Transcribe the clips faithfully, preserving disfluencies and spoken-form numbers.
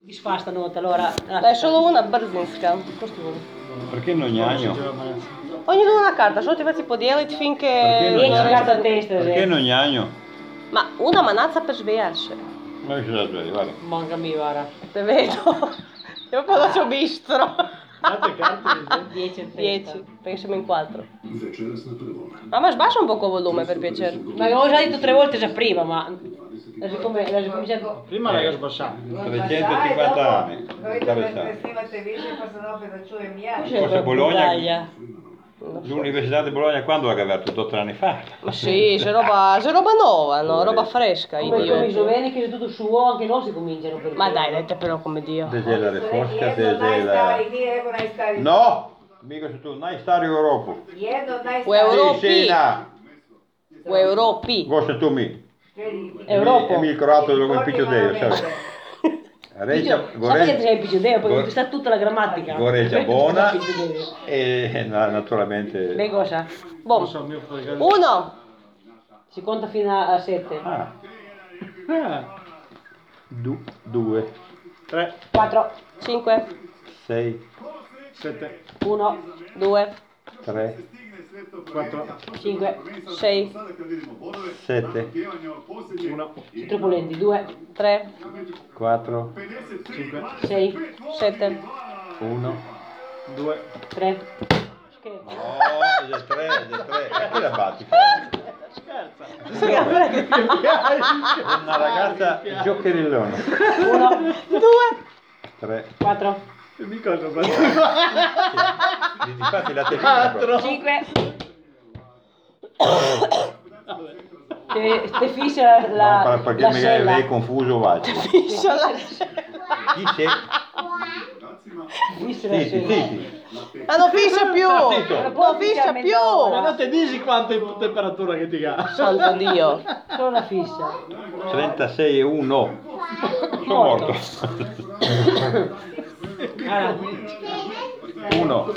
Disfastano allora. Dai, solo una brzinska. Perché non gnagno? Ognuno una carta, solo ti faccio podijeliti finché... Perché non dieci gnagno? carte a testa. Perché non gnagno? Ma una manazza per svegliarsi. Ma che la svegli, guarda. Manca mi vara. Te vedo. Io poi faccio bistro. Quante carte? dieci a testa. dieci, perché siamo in quattro. Ma ma sbassa un poco il volume per piacere. Ma avevo già detto tre volte già prima, ma... Adesso come... Adesso cominciato... Prima l'hai sbassato. trecentocinquanta anni. Dovete Interessante. snimate više pa se opet da čujem ja. Forse Bologna, Italia. l'Università di Bologna quando l'ha aperto? Due o tre anni fa. Ma sì, c'è roba, c'è roba nuova, no? Roba fresca, Come come i idiota. giovani che è tutto suo, anche noi si cominciano per... Ma dai, dai, però come Dio. De gelare fosca, de Jedno od gela... najstarijih, nije nego najstariji. No! Mica su tu, najstariju u Europu. Jedno od U najstarijih. Europi. Sì, Sina! U Europi. Gosto tu mi. Europa. E mi il croato lo mi picchio te io, sai? Regia, Sapete che sei il picciodeo, Gore- perché sta tutta la grammatica. Goreggia buona Picciodeo. e na- naturalmente... Beh, cosa? Bom. Non so, mio fratello. Uno. Si conta fino a sette. Ah, Ah, du- due, tre, quattro, Cinque. sei, sette, Uno. Due. tre, quattro, cinque, Sei. sette, uno, troppo lenti, due, Tre. quattro, cinque, sei, Sette. uno. due. tre. Scherzo. No, è del tre, è del tre. E che la batti? Una ragazza giocherellona. uno, Due. Tre. quattro, Mi cosa fatto? Infatti la tecnica proprio. cinque. Te, te fissa la, No, perché la mi sella. hai confuso Walter. Fiscia la... Chi sei? Fissa la Sì, sì, sella. sì. Ma non fiscia più. Zitto. Non fiscia Ma più. non ti dici quanta temperatura che ti ha? Santo Dio. Solo la fissa. trentasei e uno. Sono morto. Allora, Uno.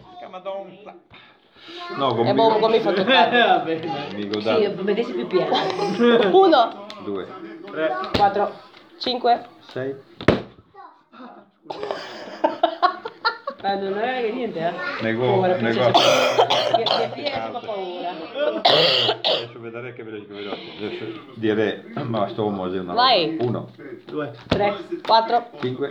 No, E boh, come come mi fa toccare? Va bene. mi sì, godate. mettessi più piano. Uno. Due, Tre, quattro, Cinque. sei. ma non è niente, eh. Nego, Povera nego. princesa. Mia mia figlia si fa paura. Adesso vedrei che veloce, che veloce. Adesso direi, ma sto muovendo una Vai. roba. Uno, due, tre, Quattro. cinque.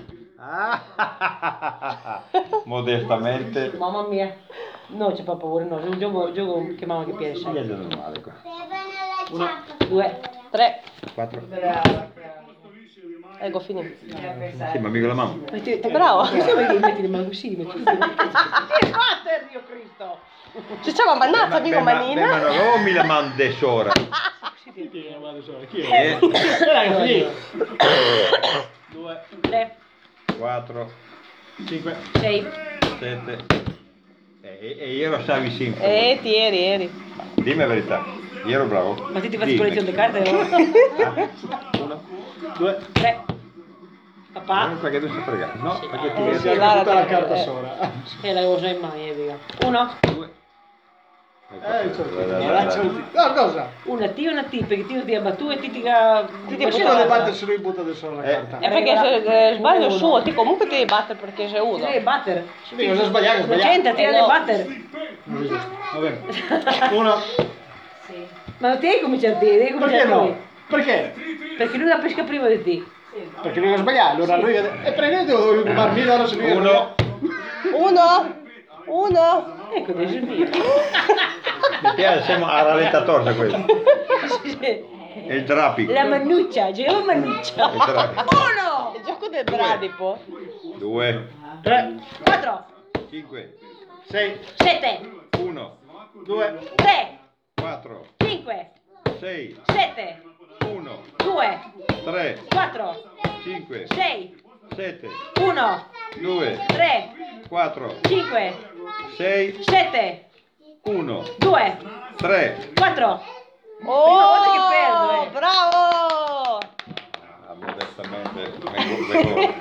Ah, modestamente. mamma mia. No, c'è pa' paura, no, un gioco, gioco che mamma che piace. Sì, è normale qua. uno, Due, Tre. Quattro. Ecco, finito. Sì, ma mica la mamma. metti, È bravo. Metti, metti le mani così, metti le mani così. Che fate, Dio Cristo? Ci c'è una mannazza, amico Beh, ma manina. non mi la manda sora. chi ti ha chiamato solo? Chi Eh, è? Guarda che due, Tre, quattro, cinque, sei, sette. E, e io ero stavi sempre. Eh, ti eri, eri. Dimmi la verità. Io ero bravo. ma ti ti fai Dimmi. collezione di carte? No? Ah, uno. due. Tre, papà, Non perché tu sei fregato. No, perché Eh, ti sì, Sì, Lara, tutta la te- carta eh. sola. e la cosa in mai, eh, dica. Uno, due. Eh, c'ho Dai, dai, il dai, c'ho dai. il No, cosa? una T e una T, perché ti ti abbattu e ti ti ga... Ti ti Ma se butta non le la- batte se lui butta adesso la Eh. carta. È perché se eh, sbaglio il suo, ti comunque ti devi battere perché c'è uno. Devi battere. Sì, cosa sbagliato? La Sbagliato. gente ti Eh, deve no. battere. Non è giusto. Va bene. Uno. Ma non ti devi cominciare a te, devi cominciare Perché a no? lui. Perché? Perché lui la pesca prima di te. Perché lui ha sbagliato. Allora lui... E prendete devo rubarmi ora se lui... Uno. Uno. Uno. Ecco, adesso è mio. Mi piace, siamo a rallentatore questo. È il drapico. La mannuccia, giochiamo a mannuccia. Il drapico. Uno, Il gioco del bradipo. Due, Tre, quattro, cinque, sei, sette, uno, due, tre, quattro, cinque, sei, sette, uno, due, tre, quattro, cinque, sei, sette, uno, due, tre, quattro, cinque, sei, sette, uno, due, tre. quattro. Oh, Prima volta che perdo, eh. bravo. Ah, modestamente vengo, vengo.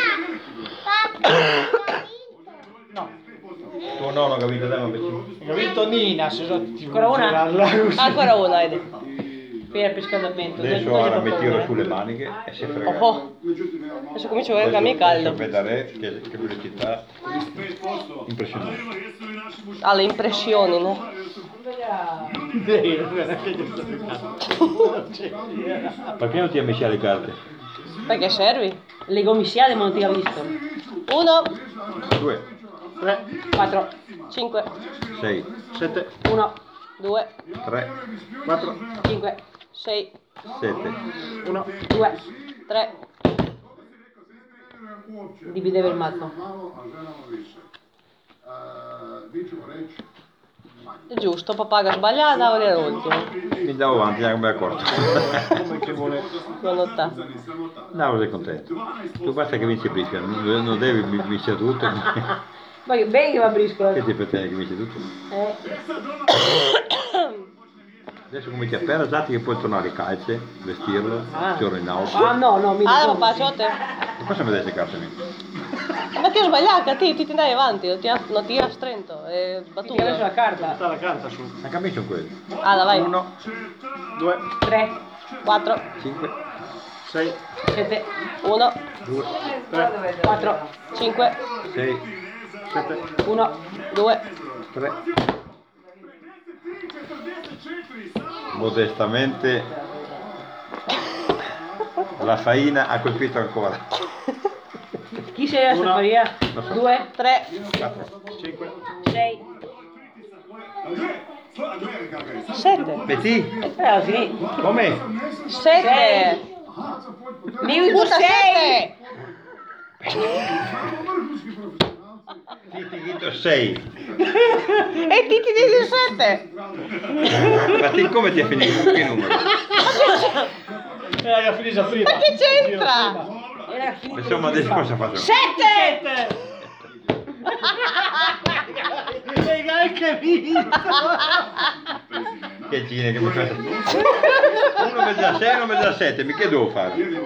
no. Tuo nonno ha capito te, ma vicino. Ho vinto Nina, se so ti Ancora una? girarla così. Ancora una, Ede. Per il riscaldamento. Adesso ora mi tiro sulle maniche e si frega. Oh, oh. Adesso comincio a guardarmi caldo. Vedere che, che velocità impressionante. Ha le impressioni, no? Perché non ti ha messo le carte? Perché servi? Le gommissiate ma non ti capisco. Uno, Due, tre, quattro, cinque, sei, sette, uno, due, tre, quattro, cinque, sei, sette. uno. due. tre. Divideva il mazzo. È giusto, papaga sbagliata o era l'ultimo? Mi andavo avanti, non mi accorto. Come che vuole. Non nota. No, sei contento. Tu basta che vinci Briscola, non non devi vincere tutto. Ma che bene che va briscola. Che ti pretende che vinci tutto? Eh. Adesso cominci a perdere, dati che puoi tornare a calze, vestirlo, Ah. giorno in auto. Ah no, no, mi Ah, dico- papà, c'ho te. Ma cosa mi dai queste carte? Mi? Ma ti ho sbagliato, ti, ti andai avanti, non ti ha, non ti ha stretto, è Ti tira sulla battuta. carta. Sta la carta su. Anche a me sono quelli. Ah, vai. Uno, due, tre, quattro, cinque, sei, sette, uno, due, tre, quattro, cinque, sei, sette, uno, due. tre. Modestamente la faina ha colpito ancora. Chi sei adesso Uno. Maria? Non so. Due, tre, cinque, sei. sette, Betty, Eh, alla fine. come? sette. Minuto Puta, sei. sette. Ti ti chiedo sei. E ti ti dici sette. Ma ti come ti ha finito? Che numero? Eh, hai finito prima. Ma che c'entra? Era finito. Insomma adesso cosa faccio? Sette. Hai anche vinto. Che gine che mi fai? Uno mezzo a sei, uno mezzo a sette, mi che devo fare? Non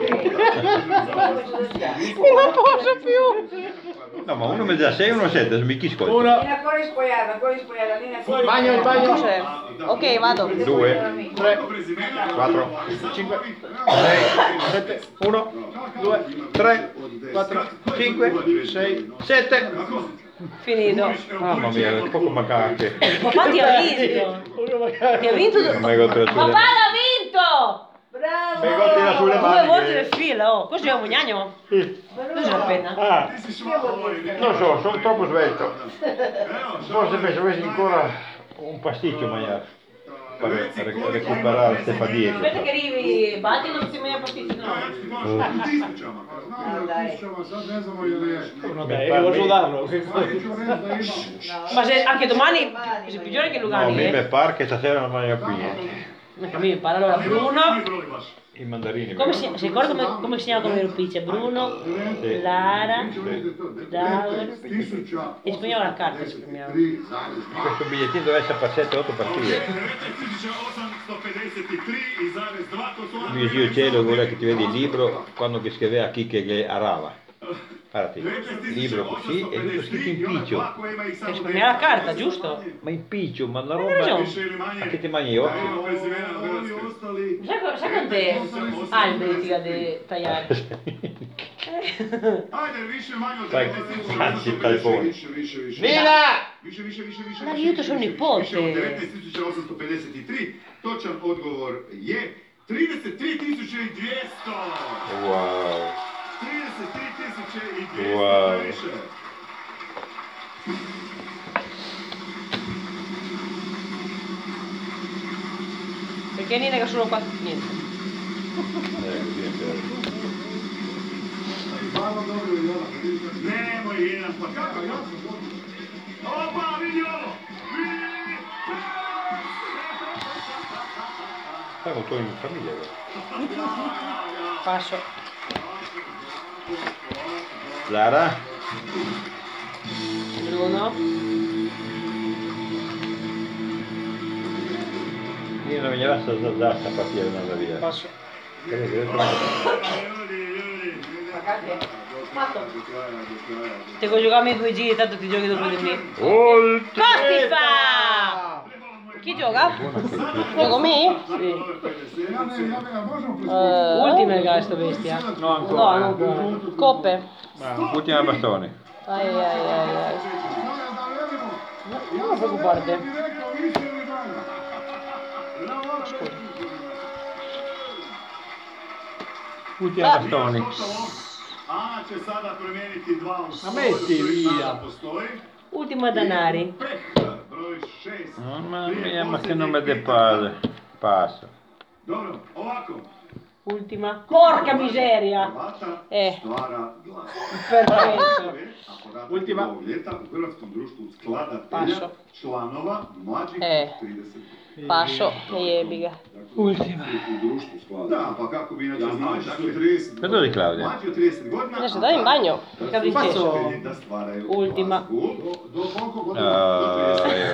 posso più. No, ma uno mezzo a sei e uno a sette, mi chi ascolta? Uno, Vieni ancora spogliata, ancora spogliata, vieni ancora bagno, il bagno. Cos'è? Ok, vado. Due, tre, quattro, cinque, sei, sette, uno, due, tre, quattro, cinque, sei, sette. Finito. Mamma mia, poco manca anche. Papà ti ha vinto. uno magari. Ti ha vinto. Non mi hai colto Papà sulle l'ha vinto. Bravo! Mi hai colto sulle Due mani. volte nel filo. Oh. Questo è un mugnagno. Cos'è la penna? Ah, non so, sono troppo svelto. Forse penso avessi ancora un pasticcio a mangiare. Per re- recuperare Stefania. Aspetta che arrivi. Batti non si mangia pasticci, no. Ah, dai. Uno dai, devo sudarlo. Ma se anche domani sei peggiore che No, Lugani. mi eh. pare che stasera non mangio più niente. Anche a me mi pare. Allora Bruno. I mandarini. Come si, si ricorda come, come si chiama come pizza? Bruno, Sì. Lara, Sì. Davide. E spegniamo la carta, spegniamo. Questo bigliettino deve essere per sette otto partite. Mio zio Cielo vuole che ti vedi il libro quando che scriveva chi che le arava. Guardati, libro così e tutto scritto in piccio. E spegniamo la carta, giusto? Ma in piccio, ma una Hai roba. ragione. Ma che ti mangi gli occhi? Sai, co- sai quante alberi ti da de- tagliare? Sai, anzi, talpone. Nina! Ma io to sono nipote. Točan odgovor je trideset tri tisuće dvjesto. Wow. trideset tri tisuće dvjesto Wow. više. Perché Nina che sono qua? Niente. Eh, così è vero. Nemoj jedan pa kako ja? Opa, vidi ovo! Vidi! Fai con tuoi in famiglia, vero? Passo. Lara? Bruno. Io non venirà a salzare sta partita e andare via. Passo. Credo che adesso- Fatto. Te vuoi giocarmi due giri, tanto ti giochi dopo di me. Oltre! Costi fa! Chi gioca? Gioco me? Sì. Eh, Ultima il sto bestia. No, No, ancora. non buono. Coppe. Ah, ultima bastoni. Ai ai ai ai. Non preoccuparti. Ultima bastoni. A će sada promijeniti dva u Ma metti via. Postoji. Ultima danari. Peh, broj šest. Mamma mia, ma che nome de padre. Passo. Dobro, ovako. Ultima. Porca miseria. Hrvata Eh. stvara glas. Perfetto. A podatak Ultima. ovog ljeta u Hrvatskom društvu skladatelja Pašo. članova mlađih Eh. od trideset. Pašo, jebi ga. Ultima. U društvu sklada. Da, pa kako bi inače znali, dakle trideset Cosa di Claudia? mlađi od trideset godina. Znaš, daj im banjo. Kad bi ćeš? Da stvaraju Ultima. glazbu. Do, do koliko godina? Ah, io.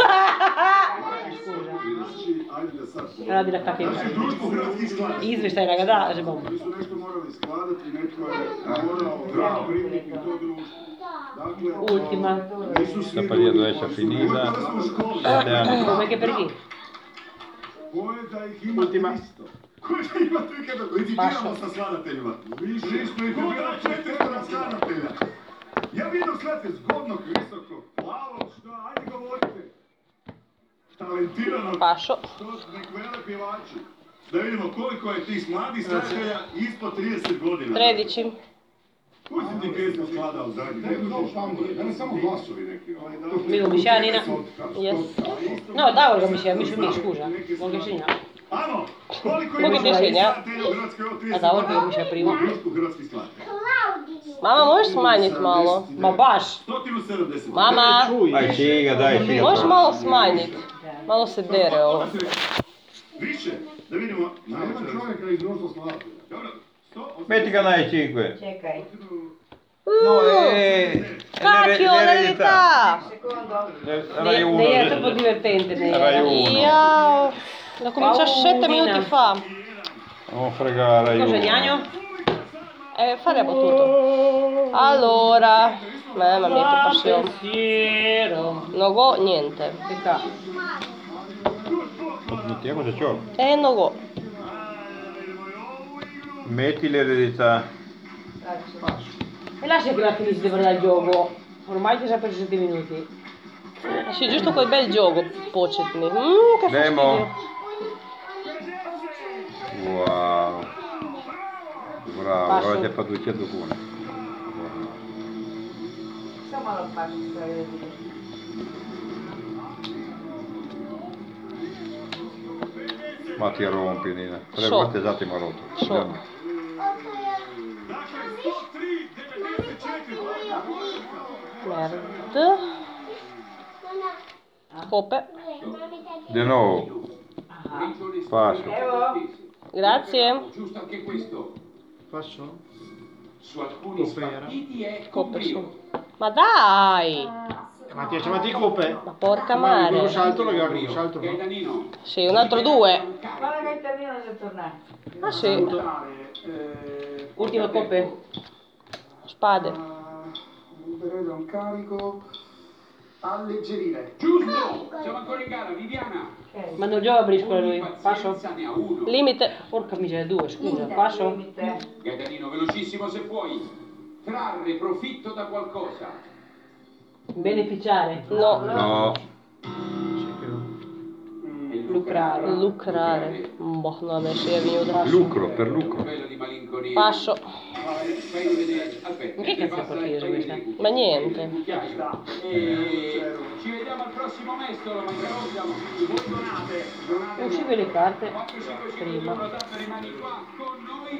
Ajde da sad Radi la kakega. Znači, društvo hrvatskih sklada. Izveštaj da ga da, že bom. Oni su nešto morali skladati, netko je morao primiti to društvo. Dakle, Ultima. nisu svi Sta periodo esce finita. Andiamo. Come che per chi? Koje da ih ima Ultima. tristo. Koje da ima trikada? Licitiramo sa skladateljima. Više smo ih bilo četiristo na skladatelja. Ja vidim skladatelj zgodnog, visokog, plavog, što, ajde govorite. Talentiranog, Pašo. što nek vele pjevači. Da vidimo koliko je tih mladih skladatelja ispod trideset godina. Tredići. Koji si ti pjesmu skladao zadnji? Ne samo glasovi neki. Milo Mišjanina. Yes. No, Davor ga mišlja, mišu mi skuža. On ga šinja. Ano, koliko Mogu ima ti šinja? skladatelja u Hrvatskoj od trideset A Davor godina? ga mišlja prima. U društvu hrvatskih skladatelja. Mama, možeš smanjiti malo? Ma baš. sto sedamdeset. Mama, Aj, siga, daj, siga. možeš malo smanjiti? Malo se dere ovo. Više, da vidimo. Nema čovjeka iz društva skladatelja. Dobro, sto Metti che ne hai cinque. Čekaj. No, eh. Cacchio, l'eredità! Secondo. Rai Ne, uno. ne je troppo divertente. Ne Rai je. uno. Jao, l'ho cominciato sette minuti fa. Non fregare, Rai Cosa uno. gnagno? Eh, fare battuto. Allora, mamma mia che passione. Pensiero. Non go niente. Peccato. Mettiamo se c'ho. Eh, non go. Metti l'eredità. E lascia che la finisci di guardare il gioco. Ormai ti sa per sette minuti. Sì, giusto quel bel gioco, Pocetni. Mmm, che Demo. fastidio. Wow. Bravo, Passo. avete fatto duecento punti. Insomma lo faccio stare di Ma ti rompi, Nina. Tre So. volte esatto mi ha rotto. So. Andiamo. Merda. Coppe. Di nuovo. Passo. Evo, Grazie. Giusto anche questo. Passo? Su alcuni Coppera. spartiti è Coppe con brio. su. Ma dai! Ma ti chiamati coppe? Ma porca Ma mare. quello salto lo gioco, un salto no? Gaetanino. Sì, un altro due. guarda che il termino deve tornare. Ah sì. Ultima coppe. Spade. Prendo un carico. Alleggerire. Giusto! Siamo ancora in gara, Viviana. Ma non gioca a briscola lui. Passo? Pazienza ne ha uno. Limite. Porca miseria, due, scusa. Passo? Limite. Gaetanino, velocissimo se puoi. Trarre profitto da qualcosa. Beneficiare. No. No. E Lucrare. Lucrare. Boh, no, adesso è venuto. Lucro, per lucro. Bello di malinconia. Passo. Fai rivedere. Aspetta. Ma che cazzo è partita fai questa? vedere il Ma niente. cucchiaio. E ci vediamo al prossimo mestolo, ma siamo. Voi donate. Donate. Uscive le carte quattro cinque prima. rimani qua con noi.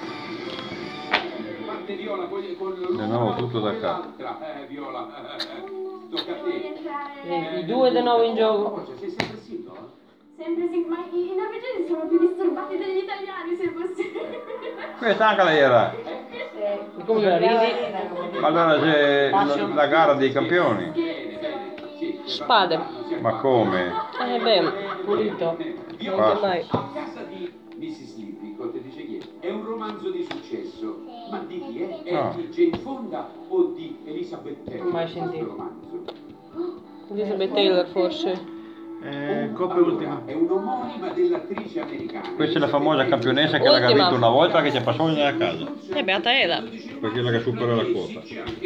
Parte Viola poi con l'uno Di nuovo tutto da capo. l'altra. Eh Viola, tocca a te. I i due di nuovo in gioco. Sei sempre singola? Sempre sì, ma i i norvegesi sono più disturbati degli italiani, se possibile. Questa anche lei era. Come la ridi? Allora c'è la, la gara dei campioni. Bene, bene. Sì. Spade. Ma come? Eh beh, Pulito. Viola, non mai. a casa di missus Lippincott, dice chi è? È un romanzo di successo. Ma di chi è? È No. di Jane Fonda o di Elizabeth Taylor? Mai sentito. questo romanzo? Elizabeth Taylor forse. Eh, Coppa ultima. È un'omonima dell'attrice americana. Questa è la famosa campionessa che l'ha Ultima. vinto una volta che ci ha passato nella casa. E beata Eda. Perché è la che supera la quota.